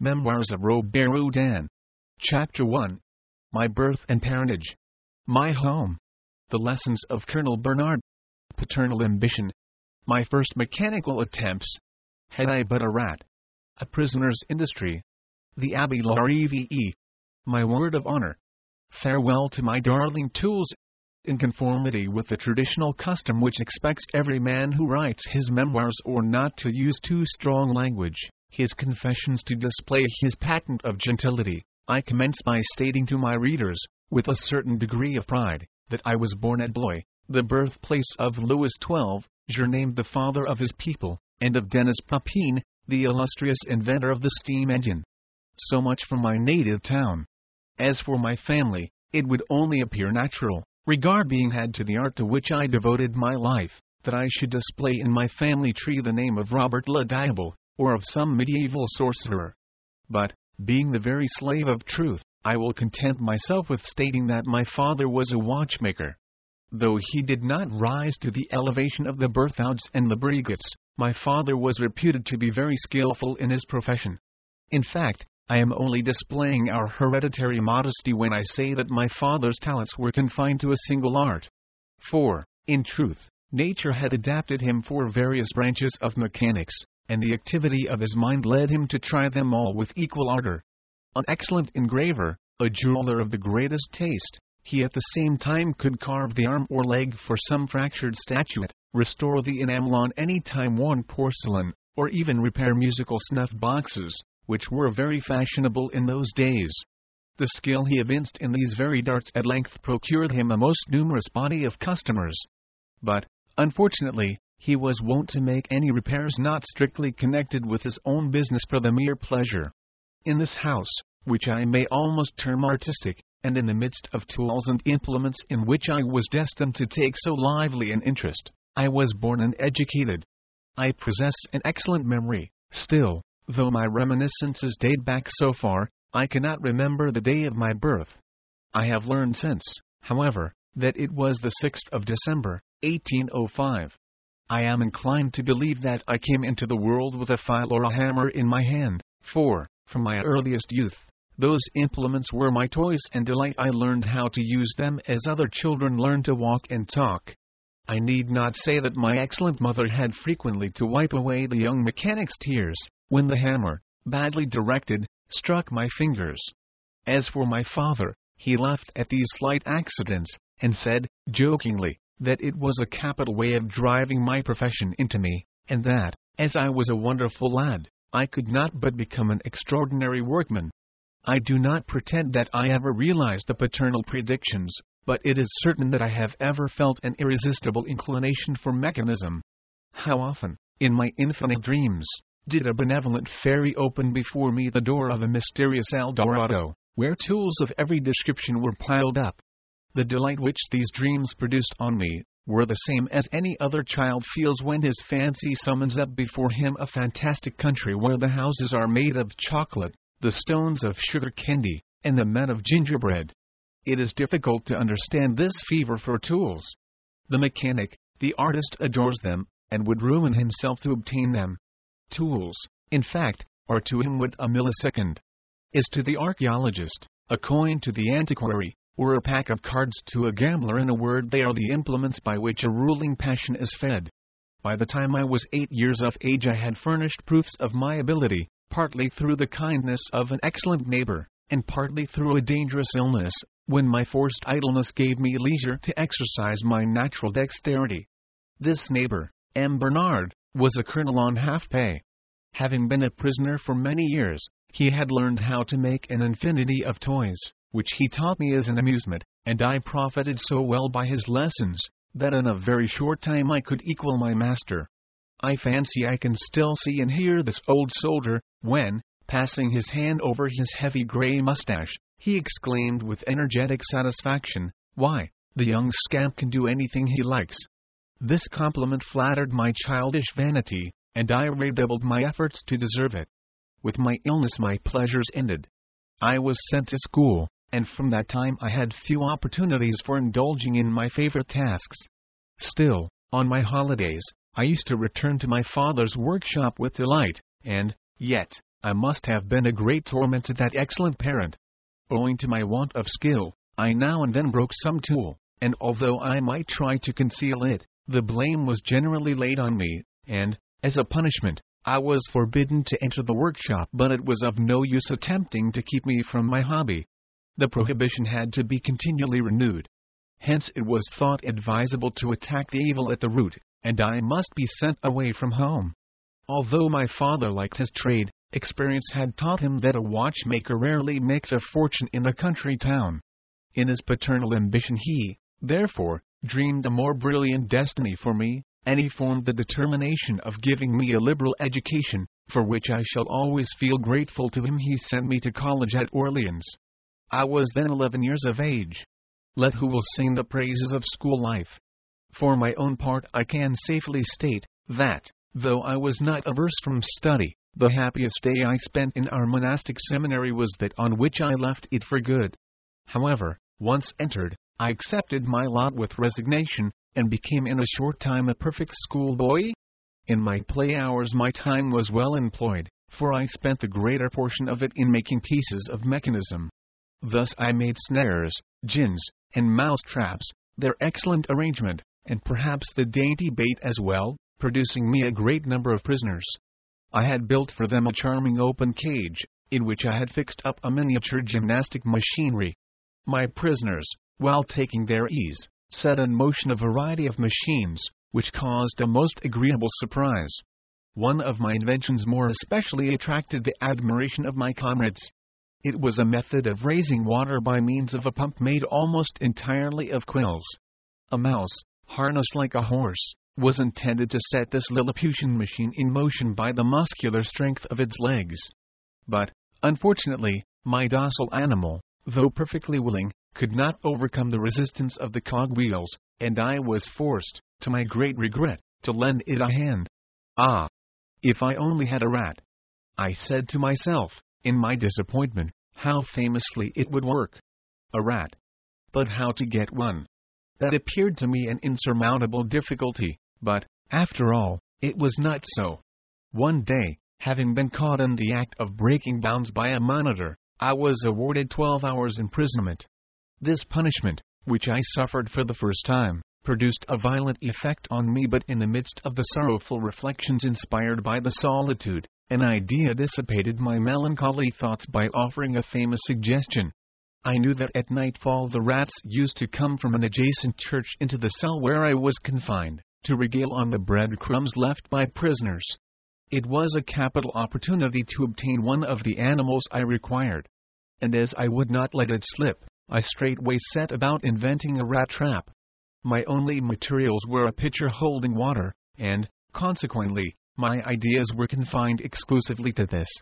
Memoirs of Robert Houdin. Chapter 1. My Birth and Parentage. My Home. The Lessons of Colonel Bernard. Paternal Ambition. My first mechanical attempts. Had I but a rat. A prisoner's industry. The Abbé Larivee. My word of honor. Farewell to my darling tools. In conformity with the traditional custom which expects every man who writes his memoirs or not to use too strong language, his confessions to display his patent of gentility, I commence by stating to my readers, with a certain degree of pride, that I was born at Blois, the birthplace of Louis XII, surnamed the father of his people, and of Denis Papin, the illustrious inventor of the steam engine. So much for my native town. As for my family, it would only appear natural, regard being had to the art to which I devoted my life, that I should display in my family tree the name of Robert le Diable, or of some medieval sorcerer. But, being the very slave of truth, I will content myself with stating that my father was a watchmaker. Though he did not rise to the elevation of the Berthauds and the Brigats, my father was reputed to be very skillful in his profession. In fact, I am only displaying our hereditary modesty when I say that my father's talents were confined to a single art. For, in truth, nature had adapted him for various branches of mechanics, and the activity of his mind led him to try them all with equal ardor. An excellent engraver, a jeweler of the greatest taste, he at the same time could carve the arm or leg for some fractured statuette, restore the enamel on any time-worn porcelain, or even repair musical snuff-boxes, which were very fashionable in those days. The skill he evinced in these varied arts at length procured him a most numerous body of customers. But, unfortunately, he was wont to make any repairs not strictly connected with his own business for the mere pleasure. In this house, which I may almost term artistic, and in the midst of tools and implements in which I was destined to take so lively an interest, I was born and educated. I possess an excellent memory, still. Though my reminiscences date back so far, I cannot remember the day of my birth. I have learned since, however, that it was the 6th of December, 1805. I am inclined to believe that I came into the world with a file or a hammer in my hand, for, from my earliest youth, those implements were my toys and delight. I learned how to use them as other children learn to walk and talk. I need not say that my excellent mother had frequently to wipe away the young mechanic's tears, when the hammer, badly directed, struck my fingers. As for my father, he laughed at these slight accidents, and said, jokingly, that it was a capital way of driving my profession into me, and that, as I was a wonderful lad, I could not but become an extraordinary workman. I do not pretend that I ever realized the paternal predictions, but it is certain that I have ever felt an irresistible inclination for mechanism. How often, in my infinite dreams, did a benevolent fairy open before me the door of a mysterious Eldorado, where tools of every description were piled up. The delight which these dreams produced on me were the same as any other child feels when his fancy summons up before him a fantastic country where the houses are made of chocolate, the stones of sugar candy, and the men of gingerbread. It is difficult to understand this fever for tools. The mechanic, the artist adores them, and would ruin himself to obtain them. Tools, in fact, are to him what a millisecond is to the archaeologist, a coin to the antiquary, or a pack of cards to a gambler. In a word, they are the implements by which a ruling passion is fed. By the time I was 8 years of age I had furnished proofs of my ability, partly through the kindness of an excellent neighbor, and partly through a dangerous illness, when my forced idleness gave me leisure to exercise my natural dexterity. This neighbor, M. Bernard, was a colonel on half-pay. Having been a prisoner for many years, he had learned how to make an infinity of toys, which he taught me as an amusement, and I profited so well by his lessons, that in a very short time I could equal my master. I fancy I can still see and hear this old soldier, when, passing his hand over his heavy grey mustache, he exclaimed with energetic satisfaction, "Why, the young scamp can do anything he likes." This compliment flattered my childish vanity, and I redoubled my efforts to deserve it. With my illness my pleasures ended. I was sent to school, and from that time I had few opportunities for indulging in my favorite tasks. Still, on my holidays, I used to return to my father's workshop with delight, and, yet, I must have been a great torment to that excellent parent. Owing to my want of skill, I now and then broke some tool, and although I might try to conceal it, the blame was generally laid on me, and, as a punishment, I was forbidden to enter the workshop. But it was of no use attempting to keep me from my hobby. The prohibition had to be continually renewed. Hence it was thought advisable to attack the evil at the root, and I must be sent away from home. Although my father liked his trade, experience had taught him that a watchmaker rarely makes a fortune in a country town. In his paternal ambition he, therefore, dreamed a more brilliant destiny for me, and he formed the determination of giving me a liberal education, for which I shall always feel grateful to him. He sent me to college at Orleans. I was then 11 years of age. Let who will sing the praises of school life. For my own part I can safely state, that, though I was not averse from study, the happiest day I spent in our monastic seminary was that on which I left it for good. However, once entered, I accepted my lot with resignation, and became in a short time a perfect schoolboy. In my play hours my time was well employed, for I spent the greater portion of it in making pieces of mechanism. Thus I made snares, gins, and mouse traps, their excellent arrangement, and perhaps the dainty bait as well, producing me a great number of prisoners. I had built for them a charming open cage, in which I had fixed up a miniature gymnastic machinery. My prisoners, while taking their ease, set in motion a variety of machines, which caused a most agreeable surprise. One of my inventions more especially attracted the admiration of my comrades. It was a method of raising water by means of a pump made almost entirely of quills. A mouse, harnessed like a horse, was intended to set this Lilliputian machine in motion by the muscular strength of its legs. But, unfortunately, my docile animal, though perfectly willing, could not overcome the resistance of the cogwheels, and I was forced, to my great regret, to lend it a hand. Ah! If I only had a rat! I said to myself, in my disappointment, how famously it would work. A rat. But how to get one? That appeared to me an insurmountable difficulty, but, after all, it was not so. One day, having been caught in the act of breaking bounds by a monitor, I was awarded 12 hours' imprisonment. This punishment, which I suffered for the first time, produced a violent effect on me, but in the midst of the sorrowful reflections inspired by the solitude, an idea dissipated my melancholy thoughts by offering a famous suggestion. I knew that at nightfall the rats used to come from an adjacent church into the cell where I was confined, to regale on the breadcrumbs left by prisoners. It was a capital opportunity to obtain one of the animals I required. And as I would not let it slip, I straightway set about inventing a rat trap. My only materials were a pitcher holding water, and, consequently, my ideas were confined exclusively to this.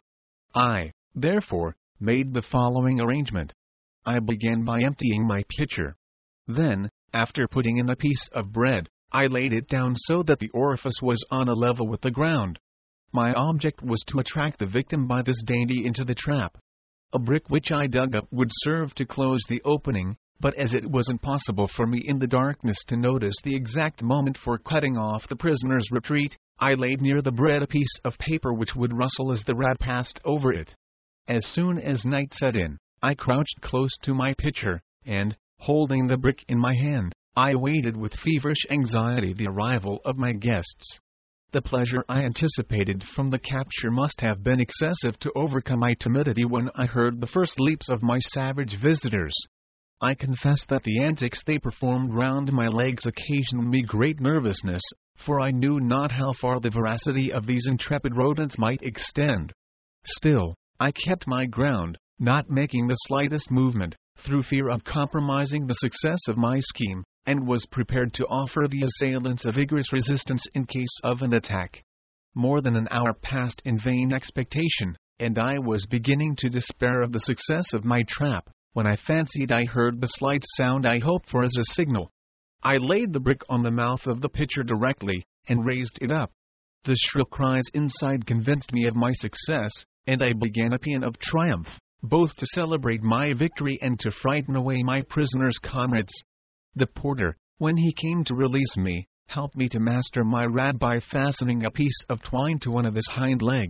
I, therefore, made the following arrangement. I began by emptying my pitcher. Then, after putting in a piece of bread, I laid it down so that the orifice was on a level with the ground. My object was to attract the victim by this dainty into the trap. A brick which I dug up would serve to close the opening, but as it was impossible for me in the darkness to notice the exact moment for cutting off the prisoner's retreat, I laid near the bread a piece of paper which would rustle as the rat passed over it. As soon as night set in, I crouched close to my pitcher, and, holding the brick in my hand, I awaited with feverish anxiety the arrival of my guests. The pleasure I anticipated from the capture must have been excessive to overcome my timidity when I heard the first leaps of my savage visitors. I confess that the antics they performed round my legs occasioned me great nervousness, for I knew not how far the voracity of these intrepid rodents might extend. Still, I kept my ground, not making the slightest movement, through fear of compromising the success of my scheme, and was prepared to offer the assailants a vigorous resistance in case of an attack. More than an hour passed in vain expectation, and I was beginning to despair of the success of my trap, when I fancied I heard the slight sound I hoped for as a signal. I laid the brick on the mouth of the pitcher directly, and raised it up. The shrill cries inside convinced me of my success, and I began a paean of triumph, both to celebrate my victory and to frighten away my prisoner's comrades. The porter, when he came to release me, helped me to master my rat by fastening a piece of twine to one of his hind legs,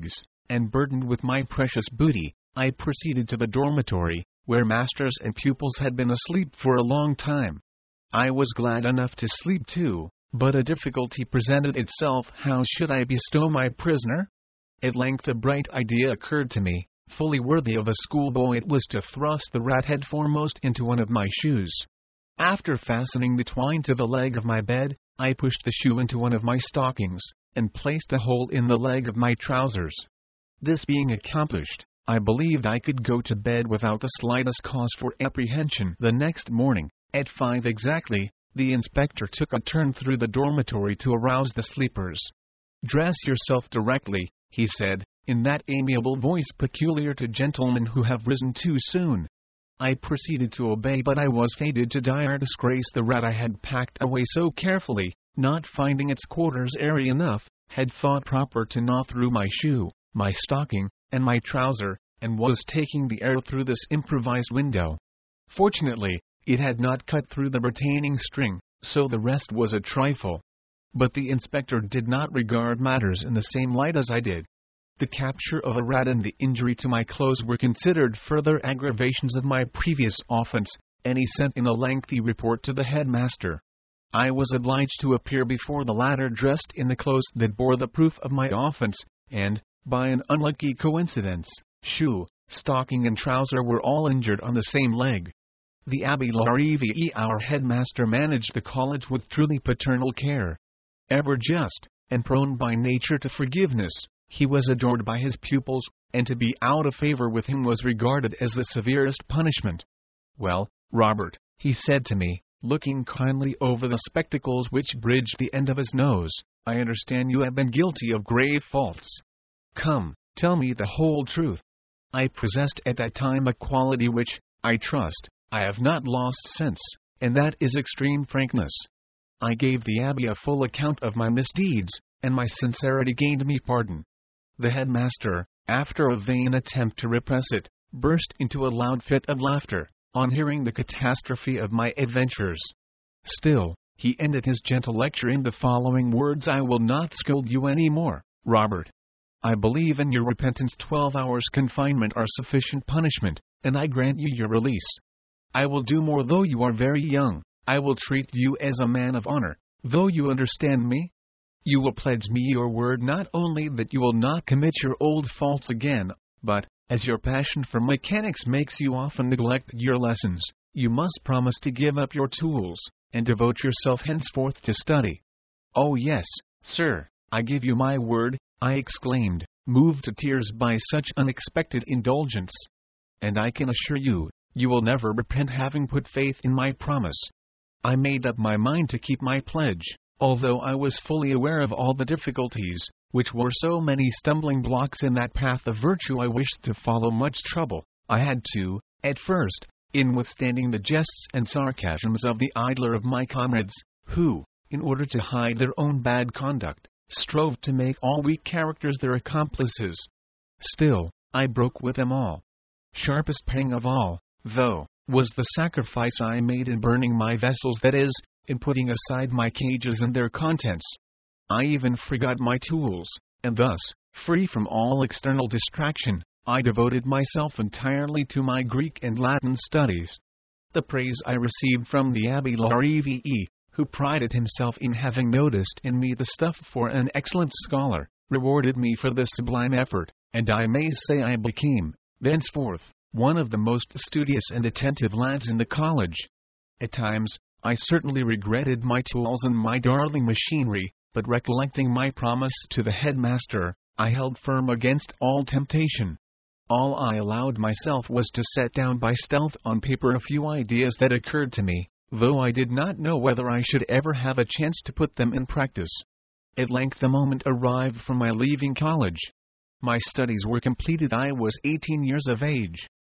and burdened with my precious booty, I proceeded to the dormitory, where masters and pupils had been asleep for a long time. I was glad enough to sleep too, but a difficulty presented itself. How should I bestow my prisoner? At length a bright idea occurred to me, fully worthy of a schoolboy. It was to thrust the rat head foremost into one of my shoes. After fastening the twine to the leg of my bed, I pushed the shoe into one of my stockings, and placed a hole in the leg of my trousers. This being accomplished, I believed I could go to bed without the slightest cause for apprehension. The next morning, at 5 exactly, the inspector took a turn through the dormitory to arouse the sleepers. "Dress yourself directly," he said, in that amiable voice peculiar to gentlemen who have risen too soon. I proceeded to obey, but I was fated to dire disgrace. The rat I had packed away so carefully, not finding its quarters airy enough, had thought proper to gnaw through my shoe, my stocking, and my trouser, and was taking the air through this improvised window. Fortunately, it had not cut through the retaining string, so the rest was a trifle. But the inspector did not regard matters in the same light as I did. The capture of a rat and the injury to my clothes were considered further aggravations of my previous offense, and he sent in a lengthy report to the headmaster. I was obliged to appear before the latter dressed in the clothes that bore the proof of my offense, and, by an unlucky coincidence, shoe, stocking and trouser were all injured on the same leg. The Abbé Larivee, our headmaster, managed the college with truly paternal care. Ever just, and prone by nature to forgiveness, he was adored by his pupils, and to be out of favor with him was regarded as the severest punishment. "Well, Robert," he said to me, looking kindly over the spectacles which bridged the end of his nose, "I understand you have been guilty of grave faults. Come, tell me the whole truth." I possessed at that time a quality which, I trust, I have not lost since, and that is extreme frankness. I gave the abbé a full account of my misdeeds, and my sincerity gained me pardon. The headmaster, after a vain attempt to repress it, burst into a loud fit of laughter, on hearing the catastrophe of my adventures. Still, he ended his gentle lecture in the following words: "I will not scold you any more, Robert. I believe in your repentance. 12 hours confinement are sufficient punishment, and I grant you your release. I will do more. Though you are very young, I will treat you as a man of honor, though you understand me. You will pledge me your word not only that you will not commit your old faults again, but, as your passion for mechanics makes you often neglect your lessons, you must promise to give up your tools, and devote yourself henceforth to study." "Oh yes, sir, I give you my word," I exclaimed, moved to tears by such unexpected indulgence. "And I can assure you, you will never repent having put faith in my promise." I made up my mind to keep my pledge, although I was fully aware of all the difficulties, which were so many stumbling blocks in that path of virtue I wished to follow. Much trouble I had to, at first, in withstanding the jests and sarcasms of the idler of my comrades, who, in order to hide their own bad conduct, strove to make all weak characters their accomplices. Still, I broke with them all. Sharpest pang of all, though, was the sacrifice I made in burning my vessels, that is, in putting aside my cages and their contents. I even forgot my tools, and thus, free from all external distraction, I devoted myself entirely to my Greek and Latin studies. The praise I received from the Abbé Larivee, who prided himself in having noticed in me the stuff for an excellent scholar, rewarded me for this sublime effort, and I may say I became, thenceforth, one of the most studious and attentive lads in the college. At times, I certainly regretted my tools and my darling machinery, but recollecting my promise to the headmaster, I held firm against all temptation. All I allowed myself was to set down by stealth on paper a few ideas that occurred to me, though I did not know whether I should ever have a chance to put them in practice. At length the moment arrived for my leaving college. My studies were completed. I was 18 years of age,